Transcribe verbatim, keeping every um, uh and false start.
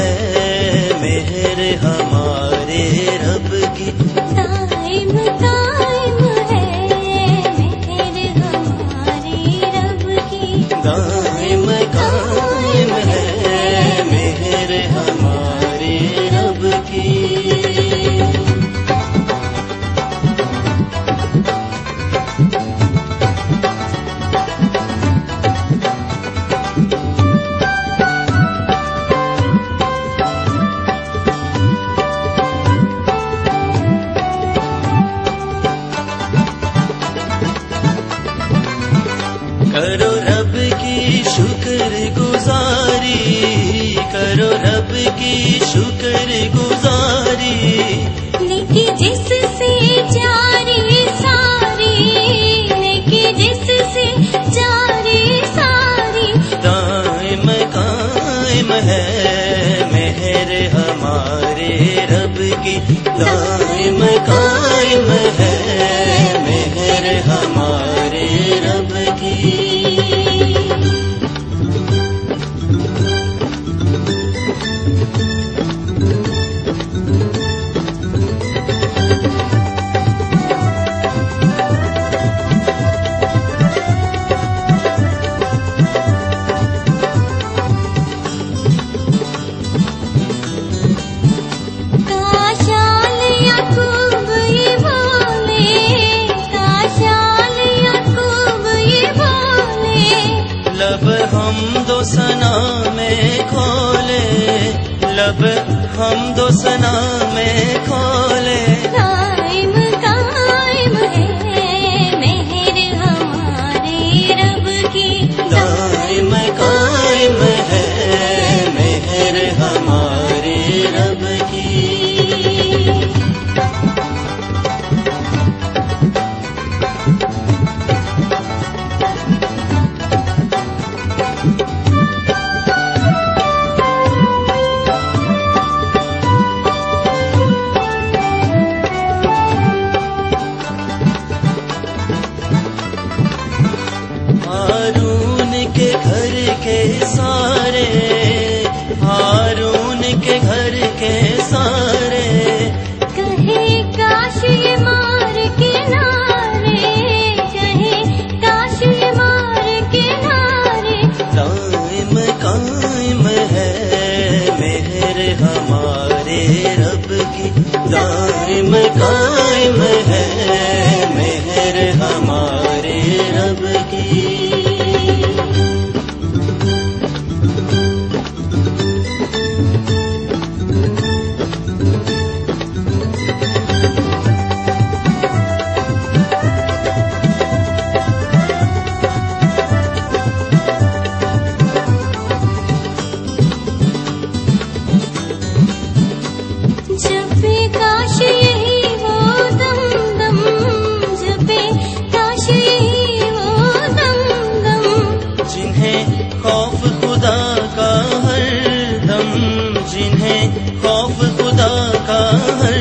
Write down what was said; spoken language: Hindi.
है मेहर हमारे रब की, कायम कायम है मेहर हमारे रब की, कायम कायम है मेहर हमारे रब की। करो रब की शुक्र गुजारी, करो रब की शुक्र गुजारी, नेकी जिससे जारी सारी, नेकी जिससे जारी सारी, दाइम कायम है मेहर हमारे रब की, दाइम कायम है मेहर हमारे रब की। काशाल याकूब ये बोले, काशाल याकूब ये बोले, लब हम दो सना में खोले, लब हम दो सना में खोले, कायम कायम है मेहर हमारे रब की, दाइम कायम है मेहर हमारे रब की। हारून के घर के सारे, हारून के घर के सारे, कहे काश ये मार के नारे, कहे काश ये मार के नारे, दाइम कायम है मेहर हमारे रब की, दाइम कायम है मेहर हमारे रब की। जब भी काश यही वो दम दम, जब भी काश यही वो दम दम, जिन्हें खौफ खुदा का हर दम, जिन्हें खौफ खुदा का हर